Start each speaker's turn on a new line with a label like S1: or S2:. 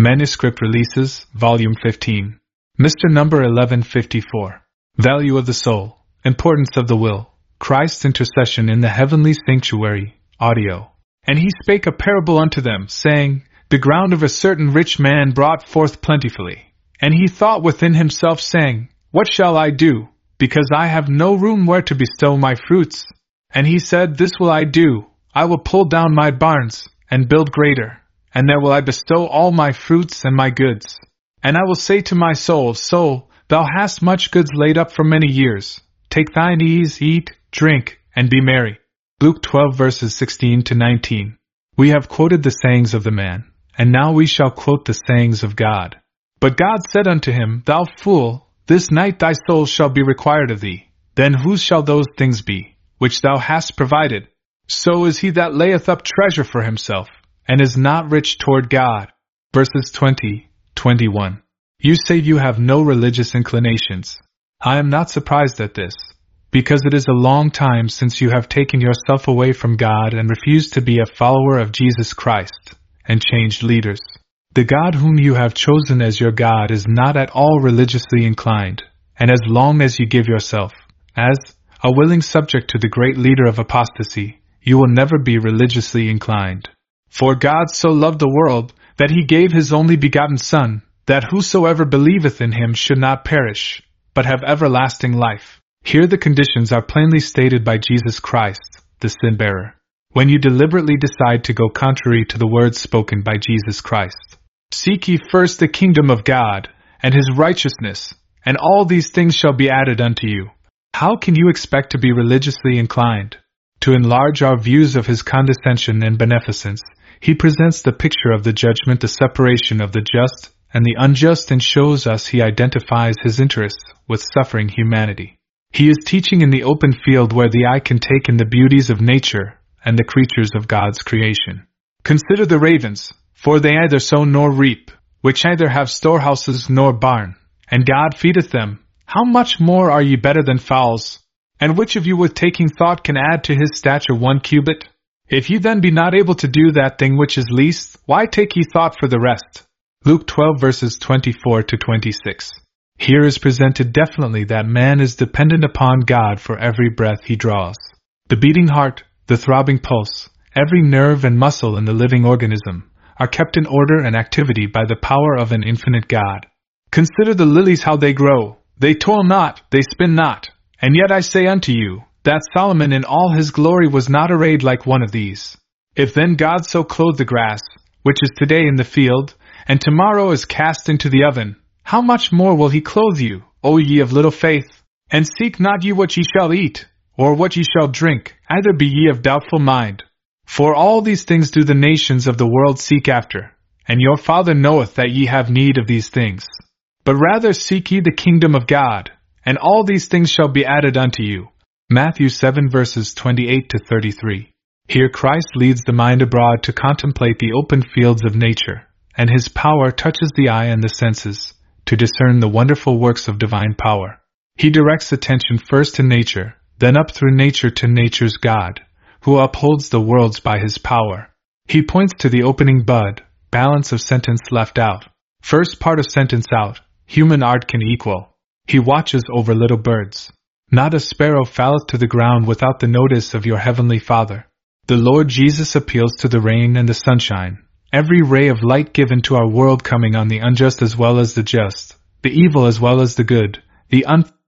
S1: Manuscript Releases, Volume 15. Mr. Number 1154. Value of the Soul, Importance of the Will, Christ's Intercession in the Heavenly Sanctuary, Audio. And he spake a parable unto them, saying, The ground of a certain rich man brought forth plentifully. And he thought within himself, saying, What shall I do, because I have no room where to bestow my fruits? And he said, This will I do, I will pull down my barns, and build greater, and there will I bestow all my fruits and my goods. And I will say to my soul, Soul, thou hast much goods laid up for many years. Take thine ease, eat, drink, and be merry. Luke 12 verses 16 to 19. We have quoted the sayings of the man, and now we shall quote the sayings of God. But God said unto him, Thou fool, this night thy soul shall be required of thee. Then whose shall those things be, which thou hast provided? So is he that layeth up treasure for himself, and is not rich toward God. Verses 20, 21. You say you have no religious inclinations. I am not surprised at this, because it is a long time since you have taken yourself away from God and refused to be a follower of Jesus Christ, and changed leaders. The God whom you have chosen as your God is not at all religiously inclined, and as long as you give yourself, as a willing subject to the great leader of apostasy, you will never be religiously inclined. For God so loved the world, that he gave his only begotten Son, that whosoever believeth in him should not perish, but have everlasting life. Here the conditions are plainly stated by Jesus Christ, the sin-bearer. When you deliberately decide to go contrary to the words spoken by Jesus Christ, seek ye first the kingdom of God, and his righteousness, and all these things shall be added unto you. How can you expect to be religiously inclined? To enlarge our views of his condescension and beneficence, he presents the picture of the judgment, the separation of the just and the unjust, and shows us he identifies his interests with suffering humanity. He is teaching in the open field where the eye can take in the beauties of nature and the creatures of God's creation. Consider the ravens, for they neither sow nor reap, which neither have storehouses nor barn, and God feedeth them. How much more are ye better than fowls? And which of you with taking thought can add to his stature 1 cubit? If ye then be not able to do that thing which is least, why take ye thought for the rest? Luke 12 verses 24 to 26. Here is presented definitely that man is dependent upon God for every breath he draws. The beating heart, the throbbing pulse, every nerve and muscle in the living organism, are kept in order and activity by the power of an infinite God. Consider the lilies how they grow. They toil not, they spin not. And yet I say unto you, that Solomon in all his glory was not arrayed like one of these. If then God so clothe the grass, which is today in the field, and tomorrow is cast into the oven, how much more will he clothe you, O ye of little faith? And seek not ye what ye shall eat, or what ye shall drink, either be ye of doubtful mind. For all these things do the nations of the world seek after, and your Father knoweth that ye have need of these things. But rather seek ye the kingdom of God, and all these things shall be added unto you. Matthew 7 verses 28 to 33. Here Christ leads the mind abroad to contemplate the open fields of nature, and his power touches the eye and the senses, to discern the wonderful works of divine power. He directs attention first to nature, then up through nature to nature's God, who upholds the worlds by his power. He points to the opening bud, balance of sentence left out, first part of sentence out, human art can equal. He watches over little birds. Not a sparrow falleth to the ground without the notice of your heavenly Father. The Lord Jesus appeals to the rain and the sunshine, every ray of light given to our world coming on the unjust as well as the just, the evil as well as the good, the